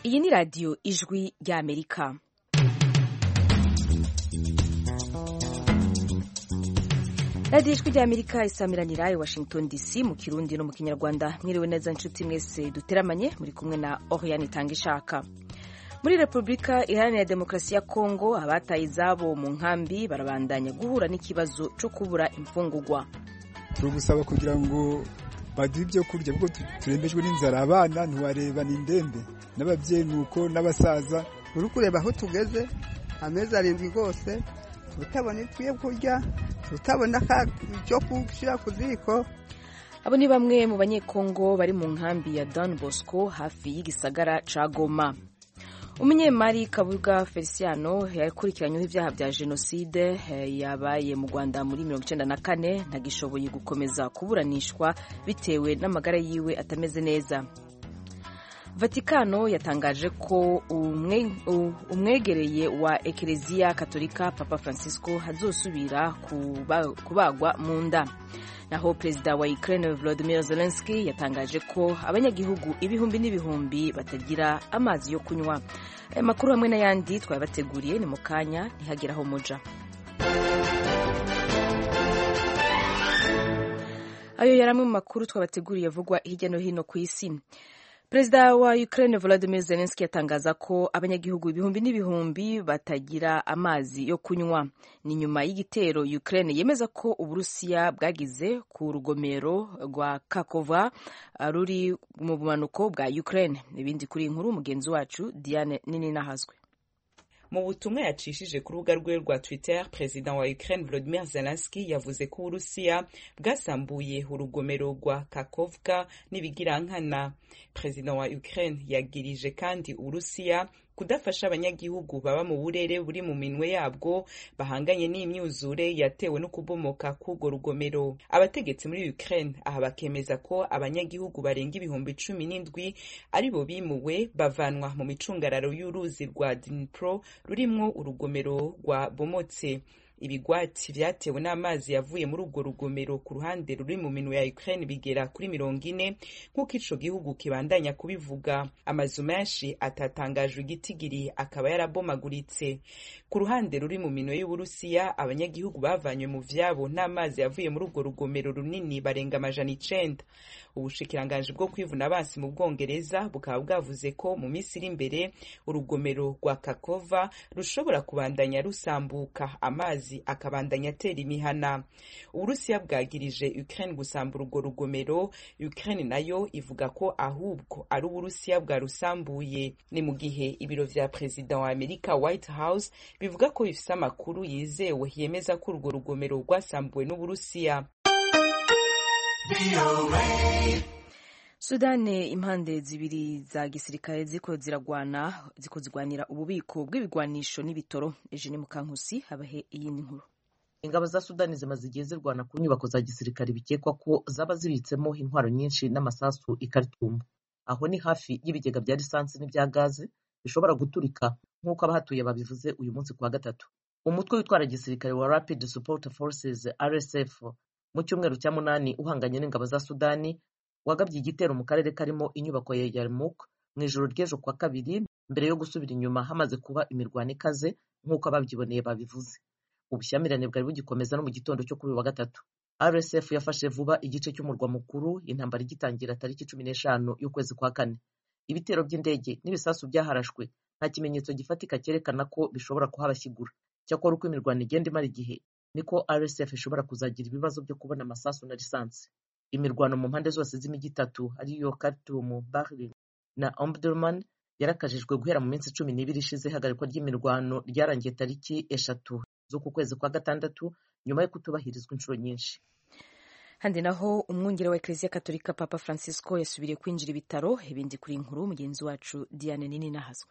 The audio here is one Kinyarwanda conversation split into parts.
Iyi ni radiyo ijwi ry'Amerika. radiyo ijwi ry'Amerika isamiranira i Washington DC mu Kirundi no mu Kinyarwanda. Mwiriwe neza nshuti mwese duteramanye, muri kumwe na Oriane Itangishaka. Muri Repubulika Iharanira Demokarasi ya Kongo, abataye izabo mu nkambi barabandanya guhura n'ikibazo cyo kubura imfungurwa. Turagusaba kugira ngo baduhe ibyo kurya kuko turembejwe n'inzara, abana ntiwareba n'indembe n'ababyeyi nuko n'abasaza. Uri kureba aho tugeze amezi 7 rwose, tutabona ibyo kurya, tutabona icyo gushyira ku ziko. Abo ni bamwe mu banyekongo bari mu nkambi ya Don Bosco hafi y'igisagara ca Goma. Umunyemari Kabuga Feliciano yakurikiranyweho ibyaha bya jenoside yabaye mu Rwanda muri 1994 ntagishoboye gukomeza kuburanishwa bitewe n'amagara yiwe atameze neza. Vatikano yatangaje ko umwegereye wa Ekereziya Katolika Papa Francisco hazosubira kubagwa mu nda. Naho Perezida wa Ukraine Volodymyr Zelensky yatangaje ko abanyagihugu ibihumbi n'ibihumbi batagira amazi yo kunywa. Aya makuru hamwe n'ayandi twabateguriye ni mu kanya ntihagiraho muja. Ayo yaramwe mu makuru twabateguriye avugwa hirya no hino ku isi. Perezida wa Ukraine Volodymyr Zelensky yatangaza ko abanyagihugu ibihumbi n'ibihumbi batagira amazi yo kunywa. Ni nyuma y'igitero Ukraine yemeza ko Uburusiya bwagize ku rugomero rwa Kakova ruri mu bumanuko bwa Ukraine. Ibindi kuri inkuru mugenzi wacu Diane Nininahazwe. Mu butumwa yacishije ku rubuga rwe rwa Twitter, Perezida wa Ukraine Volodymyr Zelensky yavuze ko Uburusiya bwasambuye urugomero rwa Kakovka n'ibigirankana. Perezida wa Ukraine yagirije kandi Uburusiya kudafasha abanyagihugu baba mu burere buri mu minwe yabwo bahanganye n'imyuzure yatewe no kubomoka k'urwo rugomero. Abategetsi muri Ukraine aha bakemeza ko abanyagihugu barenga ibihumbi 17 aribo bimuwe bavanwa mu micungararo y'uruzi rwa Dnipro rurimwo urugomero rwa bomotse. Ibigwati vyatewe n'amazi yavuye muri urwo rugomero ku ruhande ruri mu minwe ya Ukraine bigera kuri 40 nk'uko ico gihugu kibandanya kubivuga. Amazu menshi atatangajwe igitigiri akaba yarabomaguritse. Ku ruhande ruri mu minwe y'Uburusiya, abanyagihugu bavanywe mu vyabo n'amazi yavuye muri urwo rugomero runini barenga 900. Ubushikiranganje bwo kwivuna abansi mu Bwongereza bukaba bwavuze ko mu minsi iri imbere urugomero rwa Kakova rushobora kubandanya rusambuka, amazi akabandanya atera imihana. Uburusiya bwagirije Ukraine gusambura urwo rugomero. Ukraine nayo ivuga ko ahubwo ari Uburusiya bwarusambuye. Ni mu gihe ibiro vya Perezida wa Amerika White House bivuga ko bifise amakuru yizewe yemeza ko urwo rugomero rwasambuwe n'Uburusiya. Sudani, impande zibiri za gisirikare ziko zirwanira ububiko bw'ibigwanisho n'ibitoro. Eugene Mukankusi habahe iyi nkuru. Ingabo za Sudani zimaze igihe zirwana ku nyubako za gisirikare bikekwa ko zaba zibitsemo intwaro nyinshi n'amasasu i Khartoum. Aho ni hafi y'ibigega bya lisansi n'ibya gaze bishobora guturika nk'uko abahatuye babivuze uyu munsi kuwa gatatu. Umutwe witwara gisirikare wa Rapid Support Forces RSF mu cyumweru cya 8 uhanganye n'ingabo za Sudani wagabye igitero mu karere karimo inyubako ya Yarmouk mu ijoro ry'ejo kwa kabiri mbere yo gusubira inyuma hamaze kuba imirwano ikaze nk'uko ababyiboneye babivuze. Ubushyamirane bwari bugikomeza no mu gitondo cyo kuri wa gatatu. RSF yafashe vuba igice cy'umurwa mukuru, intambara igitangira tariki 15 y'ukwezi kwa kane. Ibitero by'indege n'ibisasu byaharashwe, nta kimenyetso gifatika cyerekana ko bishobora kuhabashyigura. Cyakora uko imirwano igenda imara igihe niko RSF ishobora kuzagira ibibazo byo kubona amasasu na lisansi. Imirwano mu mpande zose z'imijyi itatu ariyo Khartoum, Bahri na Omdurman yarakajijwe guhera mu minsi 12 ishize. Hagarikwa ry'imirwano ryarangiye tariki 3 z'uku kwezi kwa gatandatu nyuma yo kutubahirizwa inshuro nyinshi. Handi naho umwungere wa Ekereziya Katolika Papa Francisco yasubiriye kwinjira ibitaro. Ibindi kuri inkuru mugenzi wacu Diane Nininahazwe.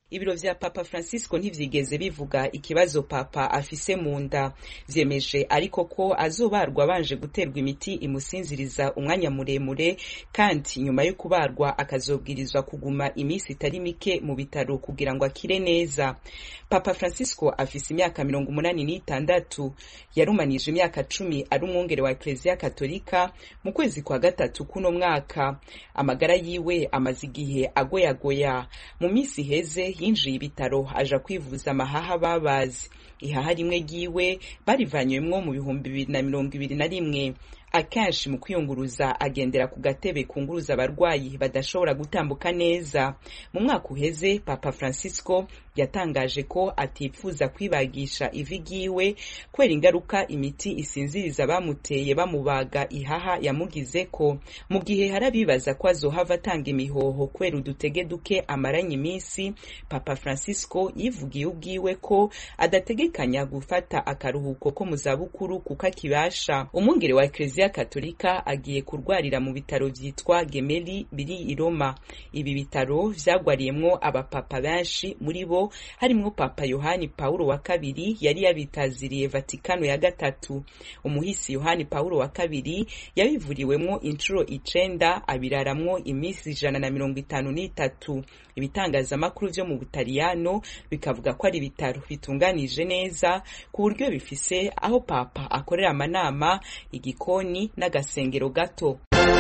Ibiro vya Papa Francisco ntivyigeze bivuga ikibazo Papa afise mu nda, vyemeje ariko ko azobarwa abanje guterwa imiti imusinziriza umwanya muremure, kandi nyuma yo kubarwa akazobwirizwa kuguma imisi itari mike mu bitaro kugira ngo akire neza. Papa Francisco afise imyaka 86, yarumanije imyaka 10 ari umwungere wa Eklezia Katolika mu kwezi kwa gatatu kuno mwaka. Amagara yiwe amaze igihe agoyagoya. Mu misi heze yinjiye ibitaro aja kwivuza amahaha babazi. Ihaha rimwe ryiwe barivanywemwo mu 2021. Akenshi mu kwiyunguruza agendera ku gatebe kunguruza abarwayi badashobora gutambuka neza. Mu mwaka uheze Papa Francisco yatangaje ko atipfuza kwibagisha ivi ryiwe kwera ingaruka imiti isinziriza bamuteye bamubaga ihaha yamugize ko. Mu gihe harabibaza ko azohava atanga imihoho kwera udutege duke amaranye iminsi, Papa Francisco yivugiye ubwiwe ko adategekanya gufata akaruhuko ko mu zabukuru kuko akibasha. Umwungere wa Eklezia Katolika agiye kurwarira mu bitaro vyitwa Gemelli biri i Roma. Ibi bitaro vyagwariyemwo abapapa benshi, muri bo harimwo Papa Yohani Paulo wa kabiri yari yabitaziriye Vatikano ya gatatu. Umuhisi Yohani Paulo wa kabiri yabivuriwemwo incuro 9, abiraramwo imisi 153. Ibitangazamakuru vyo mu Butaliyano bikavuga ko ari bitaro bitunganije neza ku buryo bifise aho Papa akorera amanama, igikoni n'agasengero gato.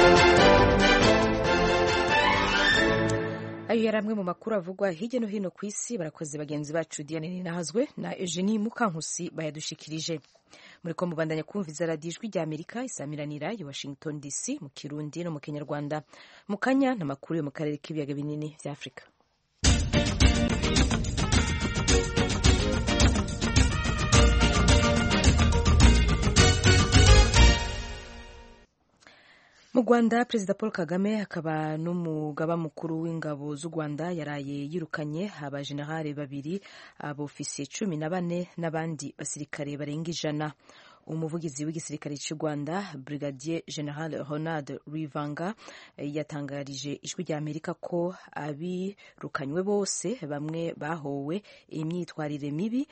Ayo yari amwe mu makuru avugwa hirya no hino ku isi. Barakoze bagenzi bacu Diane Ninahazwe na Eugenie Mukankusi bayadushikirije. Muriko mubandanya kumviza radiyo Ijwi rya Amerika isamiranira i Washington DC mu Kirundi no mu Kinyarwanda. Mu kanya n'amakuru yo mu karere k'ibiyaga binini vya Afrika. Mu Rwanda, Perezida Paul Kagame akaba n'umugaba mukuru w'ingabo z'u Rwanda yaraye yirukanye abajenerali 2, abofisiye 14 n'abandi basirikare barenga 100. Umuvugizi w'igisirikare cy'u Rwanda Brigadier General Ronald Rivanga yatangarije Ijwi rya Amerika ko abirukanywe bose bamwe bahowe imyitwarire mibi,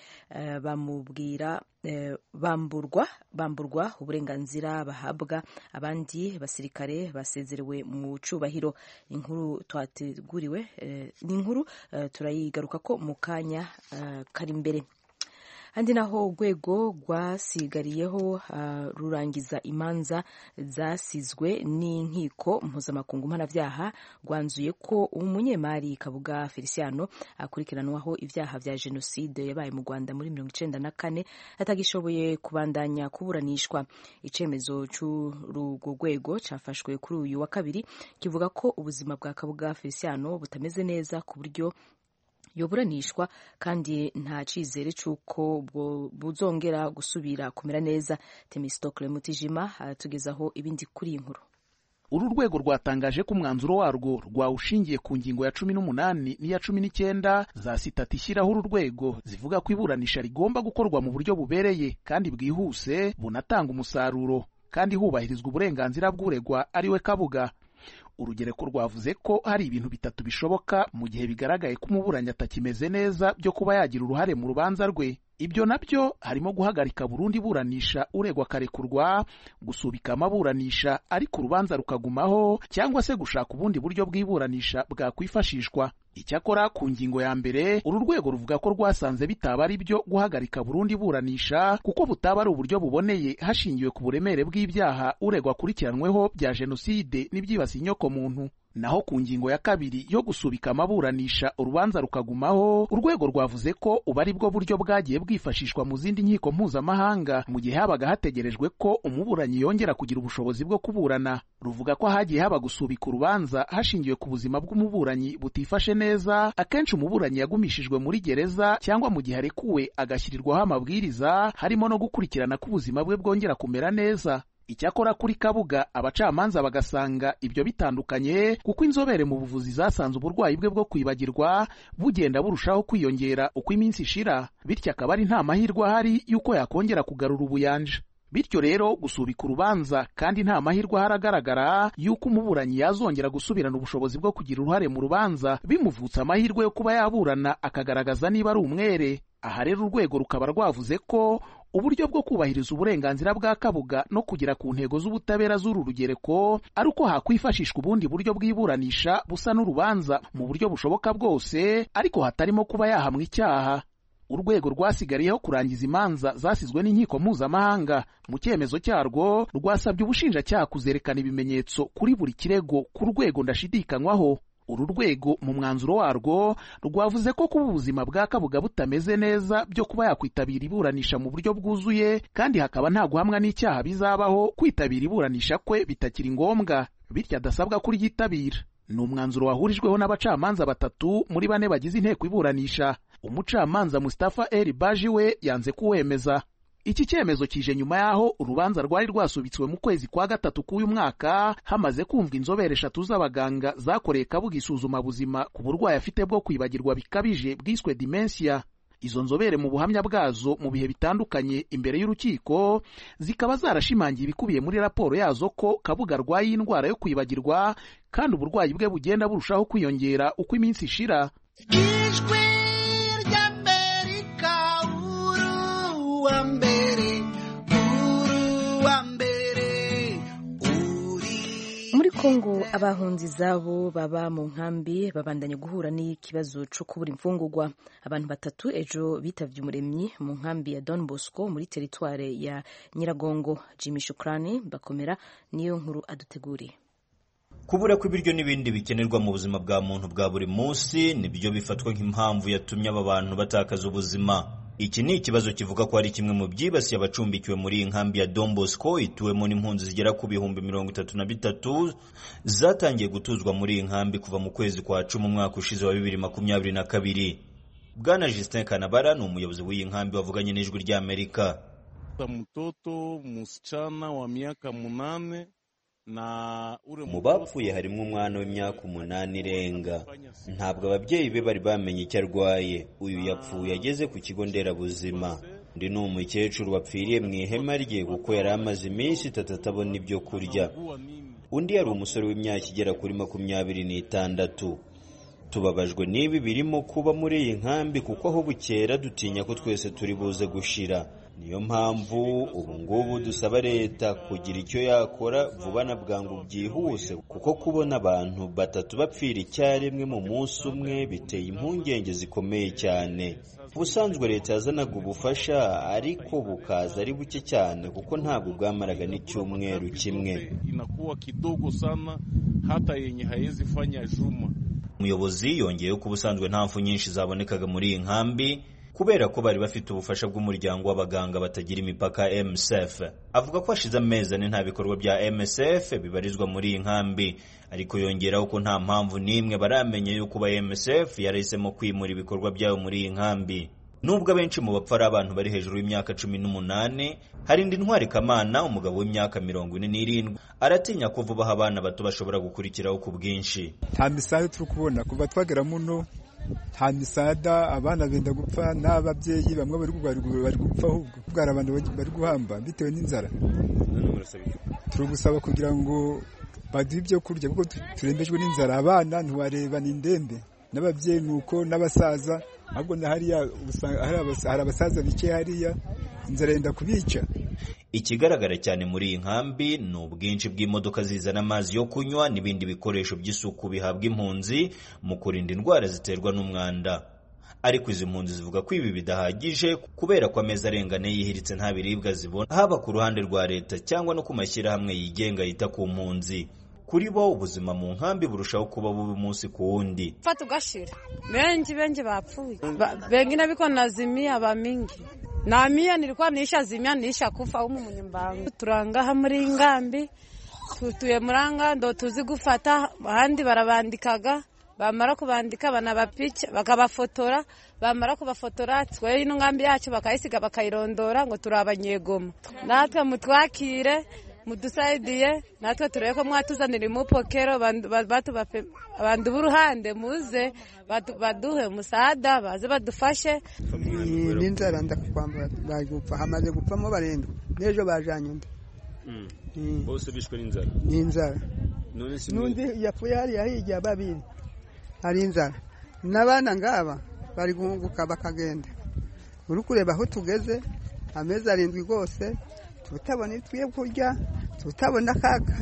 bamburwa uburenganzira bahabwa, abandi basirikare basezerewe mu cubahiro. Inkuru twateguriwe n'inkuru turayigaruka ko mu kanya kari imbere. Handi naho urwego rwasigariyeho rurangiza imanza zasizwe n'inkiko mpuzamakungu mpanavyaha rwanzuye ko umunyemari Kabuga Feliciano akurikiranwaho ivyaha vya jenoside yabaye mu Rwanda muri 1994 atagishoboye kubandanya kuburanishwa. Icemezo c'urwo rwego cafashwe kuri uyu wa kabiri kivuga ko ubuzima bwa Kabuga Feliciano butameze neza ku buryo yoburanishwa kandi nta cizere c'uko buzongera gusubira kumera neza. Temistokle Mutijima tugezaho ibindi kuri inkuru. Uru rwego rwatangaje ko umwanzuro warwo rwawushingiye ku ngingo ya 18 n'iya 19 za sitati ishyiraho uru rwego zivuga ko iburanisha rigomba gukorwa mu buryo bubereye kandi bwihuse bunatanga umusaruro kandi hubahirizwa uburenganzira bw'uregwa ariwe Kabuga. Urugereko rwavuze ko hari ibintu bitatu bishoboka mu gihe bigaragaye ko umuburanyi atakimeze neza byo kuba yagira uruhare mu rubanza rwe. Ibyo nabyo harimo guhagarika burundu iburanisha uregwa karekurwa, gusubika amaburanisha ariko urubanza rukagumaho, cyangwa se gushaka ubundi buryo bw'iburanisha bwakwifashishwa. Icyakora ku ngingo ya mbere uru rwego ruvuga ko rwasanze bitaba ari byo guhagarika burundu iburanisha kuko butaba ari uburyo buboneye hashingiwe ku buremere bw'ibyaha uregwa akurikiranweho bya jenoside n'ibyibasiye inyoko muntu. Naho ku ngingo ya kabiri yo gusubika amaburanisha urubanza rukagumaho, urwego rwavuze ko ubu ari bwo buryo bwagiye bwifashishwa mu zindi nkiko mpuzamahanga mu gihe habaga hategerejwe ko umuburanyi yongera kugira ubushobozi bwo kuburana. Ruvuga ko hagiye haba gusubika urubanza hashingiwe ku buzima bw'umuburanyi butifashe neza, akenshi umuburanyi yagumishijwe muri gereza cyangwa mu gihe arekuwe agashyirirwaho amabwiriza harimo no gukurikirana ko ubuzima bwe bwongera kumera neza. Icyakora kuri Kabuga abacamanza bagasanga ibyo bitandukanye kuko inzobere mu buvuzi zasanze uburwayi bwe bwo kwibagirwa bugenda burushaho kwiyongera uko iminsi ishira, bityo akaba ari nta mahirwe ahari yuko yakongera kugarura ubuyanja. bityo rero gusubika urubanza kandi nta mahirwe haragaragara y'uko umuburanyi yazongera gusubirana ubushobozi bwo kugira uruhare mu rubanza bimuvutsa amahirwe yo kuba yaburana akagaragaza niba ari umwere. Aha rero urwego rukaba rwavuze ko uburyo bwo kubahiriza uburenganzira bwa Kabuga no kugera ku ntego z'ubutabera z'uru rugereko ari uko hakwifashishwa ubundi buryo bw'iburanisha busa n'urubanza mu buryo bushoboka bwose, ariko hatarimo kuba yahamwa icyaha. Urwego rwasigariyeho kurangiza imanza zasizwe n'inkiko mpuzamahanga. Mu cyemezo cyarwo rwasabye ubushinjacyaha kuzerekana ibimenyetso kuri buri kirego ku rwego ndashidikanywaho. Uru rwego mu mwanzuro warwo rwavuze ko kuba ubuzima bwa Kabuga butameze neza byo kuba yakwitabira iburanisha mu buryo bwuzuye kandi hakaba nta guhamwa n'icyaha bizabaho kwitabira iburanisha kwe bitakiri ngombwa, bityo adasabwa kuryitabira. Ni umwanzuro wahurijweho n'abacamanza 3 muri 4 bagize inteko iburanisha. Umucamanza Mustafa El Baji we yanze kuwemeza. Iki cyemezo kije nyuma yaho urubanza rwari rwasubitswe mu kwezi kwa 3 k'uyu mwaka hamaze kumvwa inzobere 3 z'abaganga zakoreye Kabuga isuzuma buzima ku burwayi afite bwo kwibagirwa bikabije bwiswe dementia. Izo nzobere mu buhamya bwazo mu bihe bitandukanye imbere y'urukiko zikaba zarashimangiye ibikubiye muri raporo yazo ko Kabuga arwaye indwara yo kwibagirwa kandi uburwayi bwe bugenda burushaho kwiyongera uko iminsi ishira. Muri Kongo abahunzi zabo baba mu nkambi babandanya guhura n'ikibazo cyo kubura imfungurwa. Abantu 3 ejo bitavye umuremyi mu nkambi ya Don Bosco muri teritware ya Nyiragongo. Jimmy Shukrani bakomera niyo nkuru aduteguriye. Kubura kw'ibiryo n'ibindi bikenerwa mu buzima bwa muntu bwa buri munsi nibyo bifatwa nk'impamvu yatumye aba bantu batakaza ubuzima. Iki ni ikibazo kivuga ko ari kimwe mu byibasiye abacumbikiwe muri iyi nkambi ya Don Bosco ituwemo n'impunzi zigera ku 33,000 zatangiye gutuzwa muri iyi nkambi kuva mu kwezi kwa 10 umwaka ushize wa 2022. Bwana Justin Kanabara ni umuyobozi w'iyi nkambi wavuganye n'ijwi rya Amerika. Mtoto msichana wa miaka 8 mu bapfuye harimo umwana w'imyaka 8 irenga. Ntabwo ababyeyi be bari bamenye icyo arwaye. Uyu yapfuye ageze ku kigo nderabuzima. Ndi n'umukecuru wapfiriye mu ihema rye kuko yari amaze iminsi 3 atabona ibyo kurya. Undi yari umusore w'imyaka igera kuri 26. Tubabajwe n'ibi birimo kuba muri iyi nkambi kuko aho bukera dutinya ko twese turi buze gushira. Niyo mpamvu ubu ngubu dusaba leta kugira icyo yakora vuba na bwangu byihuse kuko kubona abantu 3 bapfira icyarimwe mu munsi umwe biteye impungenge zikomeye cyane. Ubusanzwe leta yazanaga ubufasha ariko bukaza ari buke cyane kuko ntabwo bwamaraga n'icyumweru kimwe. Inakuwa kidogo sana hata yenye haiwezi fanya juma. Umuyobozi yongeyeho ko ubusanzwe nta mfu nyinshi zabonekaga muri iyi nkambi kubera ko bari bafite ubufasha bw'umuryango w'abaganga batagira imipaka MSF. Avuga ko hashize amezi ane nta bikorwa bya MSF bibarizwa muri iyi nkambi, ariko yongeraho ko nta mpamvu n'imwe baramenye yuko ba MSF yarahisemo kwimura ibikorwa byabo muri iyi nkambi. Nubwo abenshi mu bapfa ari abantu bari hejuru y'imyaka 18, hari indi Ntwari Kamana umugabo w'imyaka 47 aratinya ko vuba abana bato bashobora gukurikiraho ku bwinshi. Nta misaya turi kubona kuva twagera muno, nta misada, abana benda gupfa n'ababyeyi bamwe bari gupfa ahubwo kubwara abantu bari guhamba bitewe n'inzara. Turi gusaba kugira ngo baduhe ibyo kurya kuko turembejwe n'inzara. Abana ntiwareba n'indembe n'ababyeyi nuko n'abasaza, ahubwo na hariya hari abasaza bike hariya inzara yenda kubica. Ikigaragara cyane muri iyi nkambi ni ubwinshi bw'imodoka zizana amazi yo kunywa n'ibindi bikoresho by'isuku bihabwa impunzi mu kurinda indwara ziterwa n'umwanda. Ariko izi mpunzi zivuga ko ibi bidahagije kubera ko amezi arengane yihiritse nta biribwa zibona, haba ku ruhande rwa leta cyangwa no ku mashyirahamwe yigenga yita ku mpunzi. Kuri bo ubuzima mu nkambi burushaho kuba bubi umunsi ku wundi. Fatu gashira bengi bapfuye, bengine biko nazimia ba mingi na mia nilikuwa niisha kufa humu munyumbangu. Turangaha muri ngambi tutuye muranga ndo tuzi gufata ahandi barabandikaga, bamara kubandika banabapicha bakabafotora, bamara kubafotora twe ino ngambi yacu bakayisiga bakayirondora ngo turabanyegoma. Natwe mutwakire mudusaidiye, natwe tureye ko mwatuzanira imupokero abantu b'uruhande muze baduhe umusada baze badufashe. N'inzara ndakwambara bagupfa hamaze gupfamo barindwi n'ejo bajanye undi bose bishwe n'inzara. N'inzara. N'undi yapfuye hariya hirya babiri hari inzara. N'abana ngaba bari guhunguka bakagenda. Uri kureba aho tugeze amezi 7 rwose tutabona twiye kurya tutabona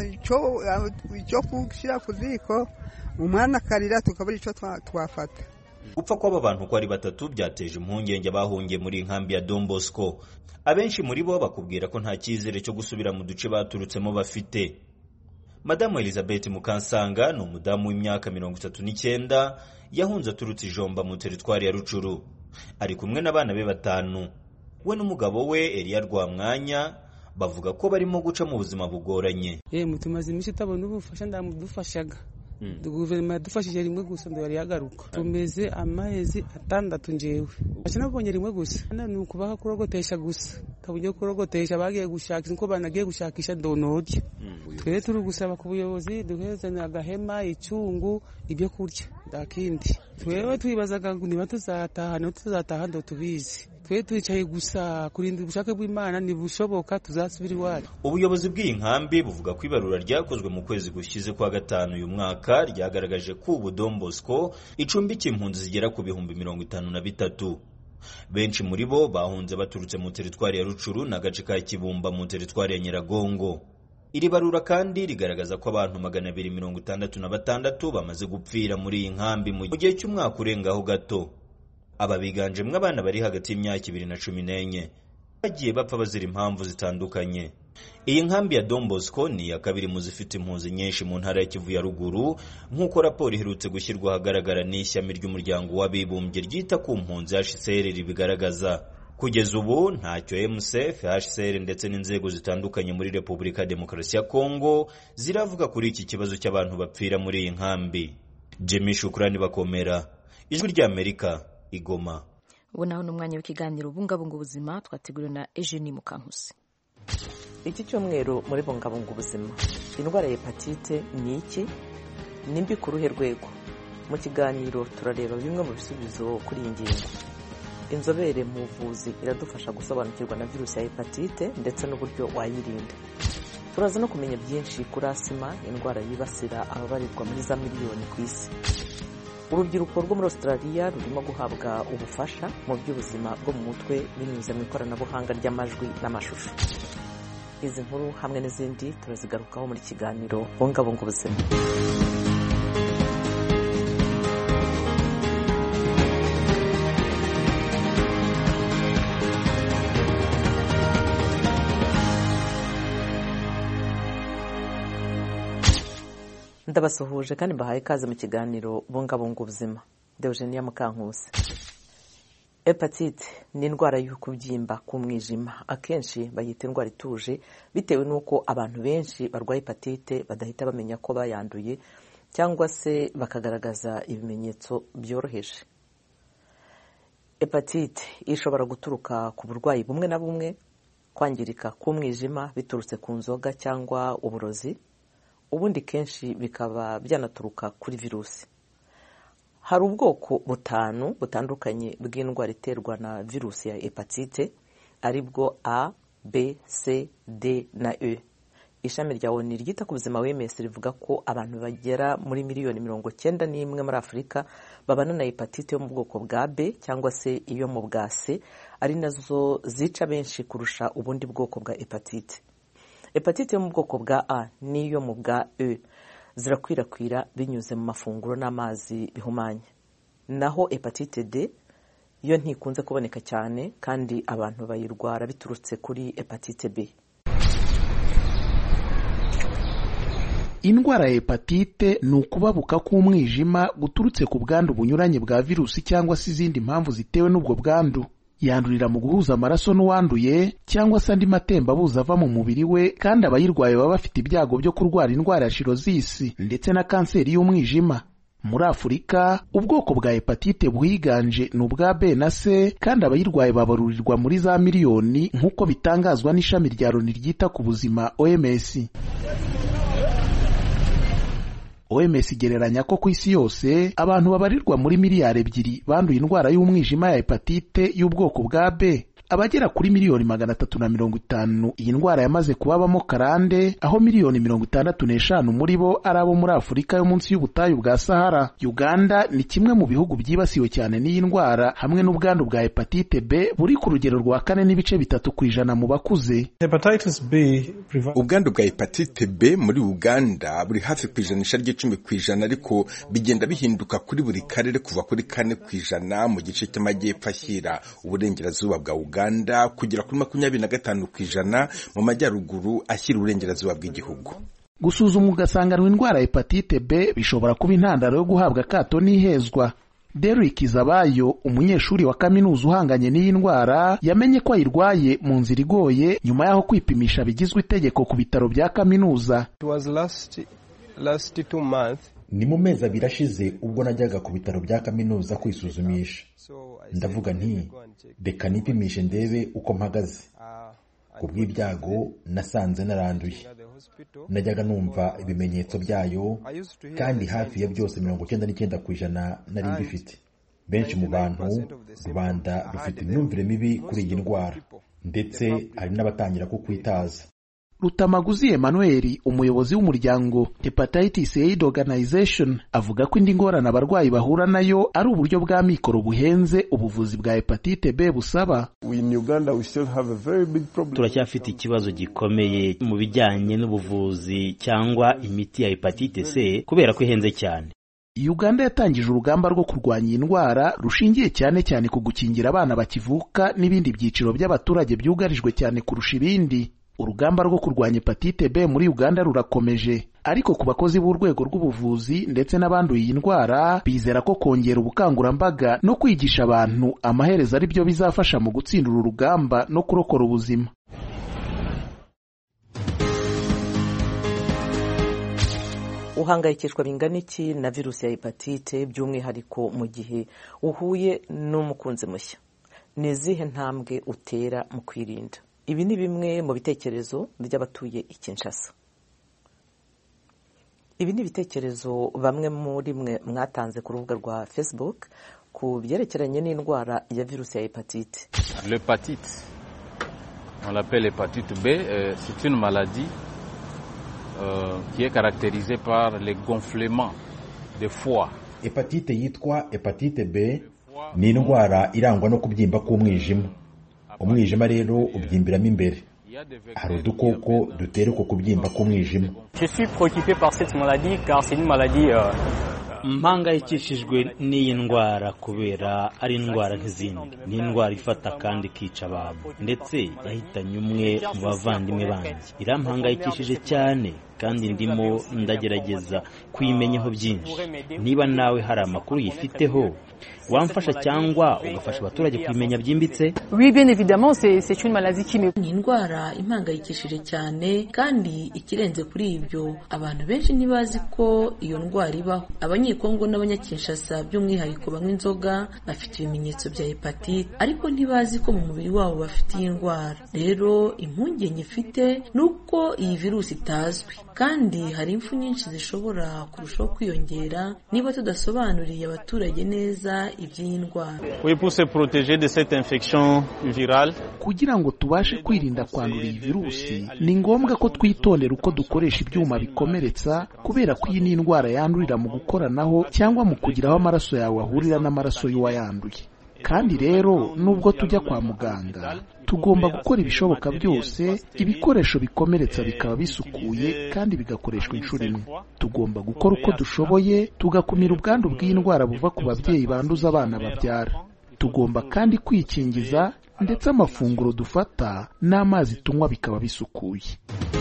cyo kushira ku ziko umwana karira tukabura ico twafata. Gupfa kw'aba bantu ko ari batatu byateje impungenge bahungiye muri inkambi ya Don Bosco. Abenshi muri bo bakubwira ko nta cyizere cyo gusubira mu duce baturutsemo bafite. Madamu Elizabeth Mukansanga ni umudamu w'imyaka 39 yahunze aturutse Ijomba mu teritwari ya Rucuru. Ari kumwe n'abana be 5. We n'umugabo we Elia Rwamwanya bavuga ko barimo guca mu buzima bugoranye. Mutumaze imishi tabona ubufasha ndamudufashaga. Guverinoma yadufashije rimwe gusa ndabari yagaruka. Tumeze amahezi 6 njewe. Bashanabonye rimwe gusa. Ni ukubaha kurogotesha gusa. Kabujye kurogotesha bagiye gushaka inko banagiye gushakisha donodi. Twere turi gusaba ku buyobozi duhezanya agahema icungu ibyo kurya. Dakindi. Twewe twibazaga ngo niba tuzataha ndo tubizi. Twe twicaye gusa kurinda ubushake bw'Imana nibushoboka tuzasubira iwacu. Ubuyobozi bw'inkambi buvuga ko ibarura ryakozwe mu kwezi gushize kwa 5 uyu mwaka ryagaragaje ko ubu Don Bosco icumbikiye impunzi zigera ku 53,000. Benshi muri bo bahunze baturutse mu teritwari ya Rucuru n'agace ka Kibumba mu teritwari ya Nyiragongo. Iri barura kandi rigaragaza ko abantu 266 bamaze gupfira muri iyi nkambi mu gihe cy'umwaka urengaho gato. Aba biganjemwe abana bari hagati y'imyaka 2 na 14 bagiye bapfa bazira impamvu zitandukanye. Iyi nkambi ya Don Bosco ni ya kabiri mu zifite impunzi nyinshi mu ntara ya Kivu ya Ruguru nk'uko raporo iherutse gushyirwa ahagaragara n'ishyami ry'umuryango w'abibumbye ryita ku mpunzi HCR ribigaragaza. Kugeza ubu ntacyo MSF, HCR ndetse n'inzego zitandukanye muri Repubulika ya Demokarasi ya Kongo ziravuga kuri iki kibazo cy'abantu bapfira muri iyi nkambi. Jimmy Shukrani Bakomera, Ijwi ry'Amerika, Igoma. Ubu naho n'umwanya w'ikiganiro bungabunga ubuzima twateguriwe na Eugenie Mukankusi. Iki cyumweru muri bungabunga ubuzima, indwara ya hepatite ni iki? Nimbi ku ruhe rwego? Mu kiganiro turareba bimwe mu bisubizo kuri iyi ngingo. Inzobere mu buvuzi iradufasha gusobanukirwa na virusi ya hepatite ndetse n'uburyo wayirinda. Turaza no kumenya byinshi kuri asima, indwara yibasira ababarirwa muri za miliyoni ku isi. Urubyiruko rwo muri Australia rurimo guhabwa ubufasha mu by'ubuzima bwo mu mutwe binyuze mu ikoranabuhanga ry'amajwi n'amashusho. Izi nkuru hamwe n'izindi turazigarukaho muri kiganiro bungabunga ubuzima. Ndabasuhuje kandi mbahaye ikaze mu kiganiro bungabunga ubuzima. Eugenie Mukankusi. Hepatite ni indwara y'ukubyimba k'umwijima. Akenshi bayita indwara ituje bitewe n'uko abantu benshi barwaye hepatite badahita bamenya ko bayanduye cyangwa se bakagaragaza ibimenyetso byoroheje. Hepatite ishobora guturuka ku burwayi bumwe na bumwe, kwangirika k'umwijima biturutse ku nzoga cyangwa uburozi, ubundi kenshi bikaba byanaturuka kuri virusi. Hari ubwoko 5 butandukanye bw'indwara iterwa na virusi ya hepatite, aribwo A, B, C, D na E. Ishami rya ONU ryita ku buzima OMS rivuga ko abantu bagera muri miliyoni 91 muri Afurika babana na hepatite yo mu bwoko bwa B cyangwa se iyo mu bwa C, ari nazo zica benshi kurusha ubundi bwoko bwa hepatite. Hepatite yo mu bwoko bwa A n'iyo mu bwa E zirakwirakwira binyuze mu mafunguro n'amazi bihumanye. Naho hepatite D yo ntikunze kuboneka cyane kandi abantu bayirwara biturutse kuri hepatite B. Indwara ya hepatite ni ukubabuka k'umwijima guturutse ku bwandu bunyuranye bwa virusi cyangwa se izindi mpamvu zitewe n'ubwo bwandu. Yandurira mu guhuza amaraso n'uwanduye cyangwa se andi matembabuzi ava mu mubiri we, kandi abayirwaye baba bafite ibyago byo kurwara indwara ya shirozisi ndetse na kanseri y'umwijima. Muri Afurika ubwoko bwa hepatite bwiganje ni ubwa B na C, kandi abayirwaye babarurirwa muri za miliyoni nk'uko bitangazwa n'ishami rya ONU ryita ku buzima OMS. OMS igereranya ko ku isi yose abantu babarirwa muri miliyari 2 banduye indwara y'umwijima ya hepatite y'ubwoko bwa B. abagera kuri miliyoni 350 iyi ndwara yamaze kubabamo karande, aho miliyoni 65 muri bo ari abo muri Afurika yo munsi y'ubutayu bwa Sahara. Uganda ni kimwe mu bihugu byibasiwe cyane n'iyi ndwara, hamwe n'ubwandu bwa hepatite B buri ku rugero rwa 4.3% mu bakuze. Ubwandu bwa hepatite B muri Uganda buri hafi ku 10% ariko bigenda bihinduka kuri buri karere kuva kuri 4% mu gice cy'amajyepfo ashyira uburengerazuba bwa Uganda kugera kuri 25% mu majyaruguru ashyira uburengerazuba bw'igihugu. Gusuzuma ugasanganwa indwara ya hepatite B bishobora kuba intandaro yo guhabwa akato n'ihezwa. Derrick Zabayo, umunyeshuri wa kaminuza uhanganye n'iyi ndwara, yamenye ko ayirwaye mu nzira igoye nyuma yaho kwipimisha bigizwe itegeko ku bitaro bya kaminuza. Last 2 months. Ni mu mezi abiri ashize ubwo najyaga ku bitaro bya kaminuza kwisuzumisha. Ndavuga nti reka nipimishe ndebe uko mpagaze. Ku bw'ibyago nasanze naranduye. Najyaga numva ibimenyetso byayo kandi hafi ya byose 99% nari mbifite. Benshi mu bantu rubanda rufite imyumvire mibi kuri iyi ndwara, ndetse hari n'abatangira kukwitaza. Rutamaguzi Emmanuel, umuyobozi w'umuryango Hepatitis Aid Organization, avuga ko indi ngorane abarwayi bahura nayo ari uburyo bwa mikoro buhenze ubuvuzi bwa hepatite B busaba. Turacyafite ikibazo gikomeye mu bijyanye n'ubuvuzi cyangwa imiti ya hepatite C kubera ko ihenze cyane. Uganda yatangije urugamba rwo kurwanya iyi ndwara rushingiye cyane cyane ku gukingira abana bakivuka n'ibindi byiciro by'abaturage byugarijwe cyane kurusha ibindi. Urugamba rwo kurwanya hepatite B muri Uganda rurakomeje, ariko ku bakozi b'urwego rw'ubuvuzi ndetse n'abanduye iyi ndwara bizera ko kongera ubukangurambaga no kwigisha abantu amaherezo ari byo bizafasha mu gutsinda uru rugamba no kurokora ubuzima. Uhangayikishwa bingana iki na virusi ya hepatite, by'umwihariko mu gihe uhuye n'umukunzi mushya? Ni izihe ntambwe utera mu kwirinda? Ibi ni bimwe mu bitekerezo by'abatuye i Kinshasa. Ibi ni ibitekerezo bamwe muri mwe mwatanze ku rubuga rwa Facebook ku byerekeranye n'indwara ya virusi ya hepatite. L'hépatite, on l'appelle hépatite B, c'est une maladie qui est caractérisée par les gonflements de foie. Hepatite yitwa hepatite B ni indwara irangwa no kubyimba k'umwijima. Umwijima rero ubyimbiramo imbere. Hari udukoko dutera uko kubyimba k'umwijima. Je suis préoccupé par cette maladie car c'est une maladie mpangayikishijwe n'iyi ndwara kubera ari indwara nk'izindi. Ni indwara ifata kandi ikica abantu, ndetse yahitanye umwe mu bavandimwe banjye. Irampangayikishije cyane kandi ndimo ndagerageza kuyimenyaho byinshi. Niba nawe hari amakuru yifiteho wamfasha cyangwa ugafasha abaturage kumenya byimbitse? Oui, bien évidemment, c'est une maladie qui me... Ni indwara impangayikishije cyane, kandi ikirenze kuri ibyo abantu benshi ntibazi ko iyo ndwara ibaho. Abanyekongo n'abanyakinshasa by'umwihariko banywa inzoga bafite ibimenyetso bya hepatite, ariko ntibazi ko mu mubiri wabo bafite iyi ndwara. Rero impungenge ifite nuko iyi virusi itazwi, kandi hari impfu nyinshi zishobora kurushaho kwiyongera niba tudasobanuriye abaturage neza iby'iyi ndwara. Oui, pour se protéger de cette infection virale. Kugira ngo tubashe kwirinda kwandura iyi virusi, ni ngombwa ko twitondera uko dukoresha ibyuma bikomeretsa, kubera ko iyi ni indwara yandurira mu gukoranaho cyangwa mu kugira aho amaraso yawe ahurira n'amaraso y'uwayanduye. Kandi rero nubwo tujya kwa muganga, tugomba gukora ibishoboka byose ibikoresho bikomeretsa bikaba bisukuye kandi bigakoreshwa inshuro imwe. Tugomba gukora uko dushoboye tugakumira ubwandu bw'iyi ndwara buva ku babyeyi banduza abana babyara. Tugomba kandi kwikingiza, ndetse amafunguro dufata n'amazi tunywa bikaba bisukuye.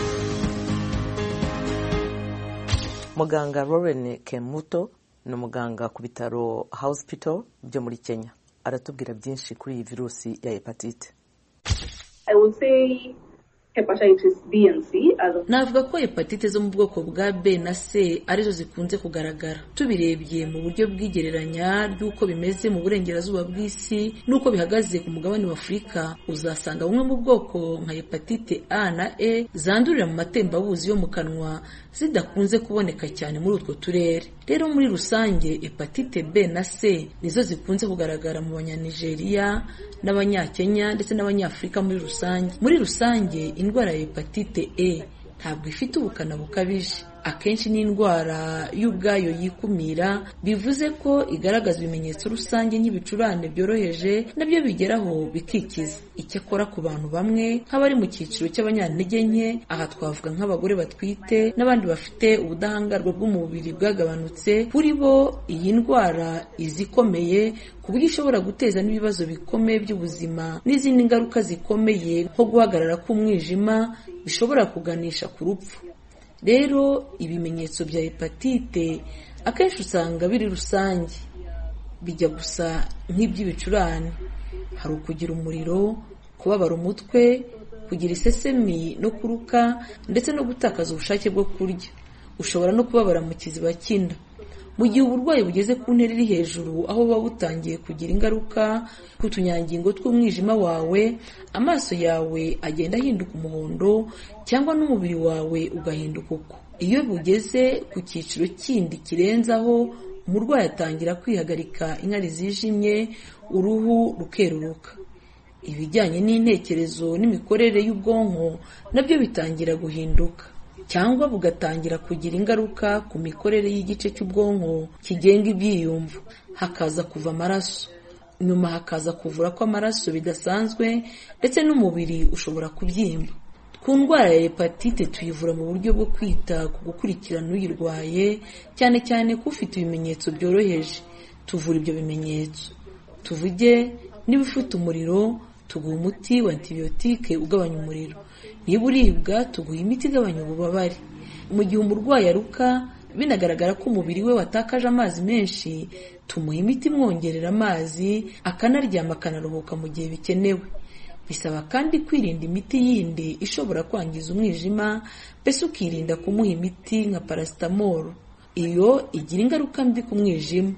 Muganga Lauren Kemuto ni umuganga ku bitaro Hospital byo muri Kenya. Aratubwira byinshi kuri iyi virusi ya hepatite. I would say hepatitis B and C. Navuga ko hepatite zo mu bwoko bwa B na C arizo zikunze kugaragara. Tubirebye mu buryo bw'igereranya ry'uko bimeze mu burengerazuba bw'isi n'uko bihagaze ku mugabane wa Afurika, uzasanga bumwe mu bwoko nka hepatite A na E zandurira mu matembabuzi yo mu kanwa zidakunze kuboneka cyane muri utwo turere. Rero muri rusange hepatite B na C nizo zikunze kugaragara mu Banyanigeria n'Abanyakenya ndetse n'Abanyafurika muri rusange. Muri rusange indwara ya hepatite E ntabwo ifite ubukana bukabije. Akenshi ni indwara y'ubwayo yikumira, bivuze ko igaragaza ibimenyetso rusange nk'ibicurane byoroheje nabyo bigeraho bikikiza. Icyakora ku bantu bamwe nk'abari mu cyiciro cy'abanyantege nke, aha twavuga nk'abagore batwite n'abandi bafite ubudahangarwa bw'umubiri bwagabanutse, kuri bo iyi ndwara izikomeye ku buryo ishobora guteza n'ibibazo bikomeye by'ubuzima n'izindi ngaruka zikomeye nko guhagarara k'umwijima bishobora kuganisha ku rupfu. Rero ibimenyetso bya hepatite akenshi usanga biri rusange, bijya gusa nk'iby'ibicurane. Hari ukugira umuriro, kubabara umutwe, kugira isesemi no kuruka ndetse no gutakaza ubushake bwo kurya. Ushobora no kubabara mu kiziba cy'inda. Mu gihe uburwayi bugeze ku ntera iri hejuru, aho buba butangiye kugira ingaruka ku tunyangingo tw'umwijima wawe, amaso yawe agenda ahinduka umuhondo cyangwa n'umubiri wawe ugahinduka uko. Iyo bugeze ku cyiciro kindi kirenzaho, umurwayi atangira kwihagarika inkari zijimye, uruhu rukeruruka. Ibijyanye n'intekerezo n'imikorere y'ubwonko nabyo bitangira guhinduka, cyangwa bugatangira kugira ingaruka ku mikorere y'igice cy'ubwonko kigenga ibyiyumvo. Hakaza kuva amaraso, nyuma hakaza kuvura kw'amaraso bidasanzwe, ndetse n'umubiri ushobora kubyimba. Ku ndwara ya hepatite tuyivura mu buryo bwo kwita ku gukurikirana uyirwaye, cyane cyane ko ufite ibimenyetso byoroheje. Tuvura ibyo bimenyetso. Tuvuge niba ufite umuriro, tuguha umuti wa antibiyotike ugabanya umuriro. Niba uribwa, tuguha imiti igabanya ububabare. Mu gihe umurwayi aruka binagaragara ko umubiri we watakaje amazi menshi, tumuha imiti imwongerera amazi, akanaryama akanaruhuka mu gihe bikenewe. Bisaba kandi kwirinda imiti yindi ishobora kwangiza umwijima, mbese ukirinda kumuha imiti nka paracetamol. Iyo igira ingaruka mbi ku mwijima.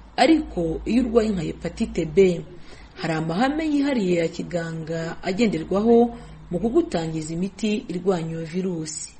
Ariko iyo urwaye nka hepatite B, hari amahame yihariye ya kiganga agenderwaho mu kugutangiza imiti irwanya iyo virusi.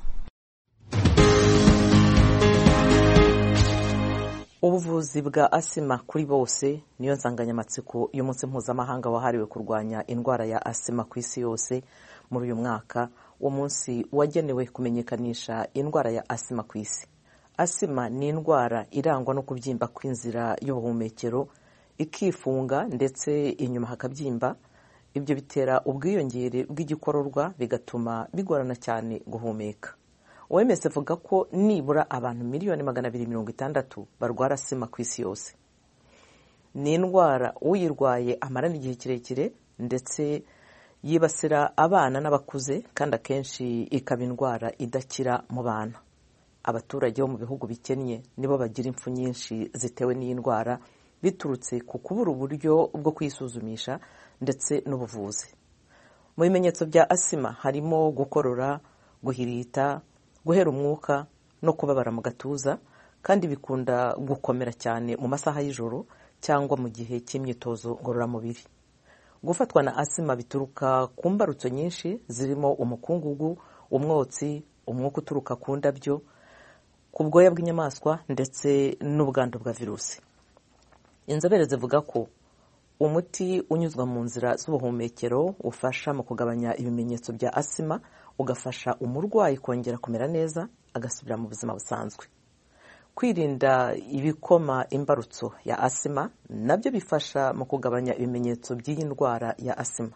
Ubuvuzi bwa asima kuri bose niyo nsanganyamatsiko y'umunsi mpuzamahanga wahariwe kurwanya indwara ya asima ku isi yose muri uyu mwaka. Uwo munsi wagenewe kumenyekanisha indwara ya asima ku isi. Asima ni indwara irangwa no kubyimba kw'inzira y'ubuhumekero, ikifunga ndetse inyuma hakabyimba. Ibyo bitera ubwiyongere bw'igikororwa bigatuma bigorana cyane guhumeka. OMS avuga ko nibura abantu 260,000 barwara asima ku isi yose. Ni indwara uyirwaye amarana igihe kirekire ndetse yibasira abana n'abakuze, kandi akenshi ikaba indwara idakira mu bana. Abaturage bo mu bihugu bikennye nibo bagira impfu nyinshi zitewe n'iyi ndwara, biturutse ku kubura uburyo bwo kwisuzumisha ndetse n'ubuvuzi. Mu bimenyetso bya asima harimo gukorora, guhirita, guhera umwuka no kubabara mu gatuza, kandi bikunda gukomera cyane mu masaha y'ijoro cyangwa mu gihe cy'imyitozo ngororamubiri. Gufatwa na asima bituruka ku mbarutso nyinshi zirimo umukungugu, umwotsi, umwuka uturuka ku ndabyo, ku bwoya bw'inyamaswa ndetse n'ubwandu bwa virusi. Inzobere zivuga ko umuti unyuzwa mu nzira z'ubuhumekero ufasha mu kugabanya ibimenyetso bya asima, ugafasha umurwayi kongera kumera neza agasubira mu buzima busanzwe. Kwirinda ibikoma imbarutso ya asima nabyo bifasha mu kugabanya ibimenyetso by'iyi ndwara ya asima.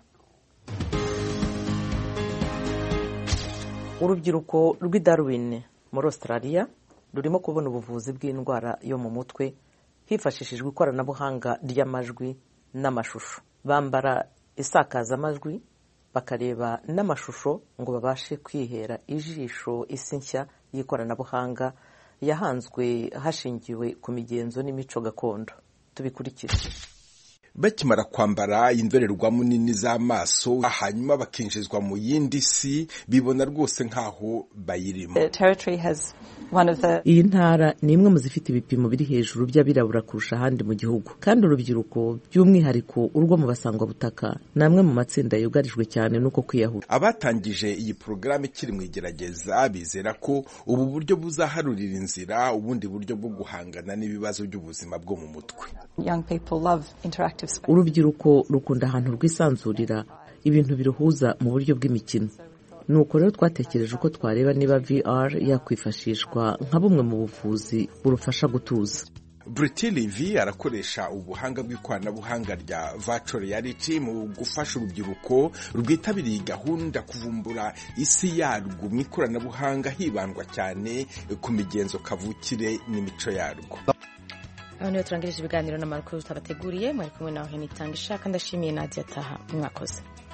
Urubyiruko rw'i Darwin muri Australia rurimo kubona ubuvuzi bw'indwara yo mu mutwe hifashishijwe ikoranabuhanga ry'amajwi n'amashusho. Bambara isakazamajwi bakareba n'amashusho ngo babashe kwihera ijisho isi nshya y'ikoranabuhanga yahanzwe hashingiwe ku migenzo n'imico gakondo. Tubikurikire. bakimara kwambara indorerwamo nini z'amaso hanyuma bakinjizwa mu yindi si bibona rwose nk'aho bayirimo. Iyi ntara ni imwe mu zifite ibipimo biri hejuru by'abirabura kurusha ahandi mu gihugu, kandi urubyiruko by'umwihariko urwo mu basangwabutaka ni amwe mu matsinda yugarijwe cyane n'uko kwiyahura. Abatangije iyi porogaramu ikiri mu igerageza bizera ko ubu buryo buzaharurira inzira ubundi buryo bwo guhangana n'ibibazo by'ubuzima bwo mu mutwe. Urubyiruko rukunda ahantu rwisanzurira, ibintu biruhuza mu buryo bw'imikino. Nuko rero twatekereje uko twareba niba VR yakwifashishwa nka bumwe mu buvuzi burufasha gutuza. Briti Levy arakoresha ubuhanga bw'ikoranabuhanga rya virtual reality mu gufasha urubyiruko rwitabiriye gahunda kuvumbura isi yarwo mu ikoranabuhanga, hibandwa cyane ku migenzo kavukire n'imico yarwo. Aho niho turangirije ibiganiro n'amakuru tutabateguriye. Mwari kumwe nawe Henitanga Ishaka. Ndashimiye Nadia Taha. Mwakoze.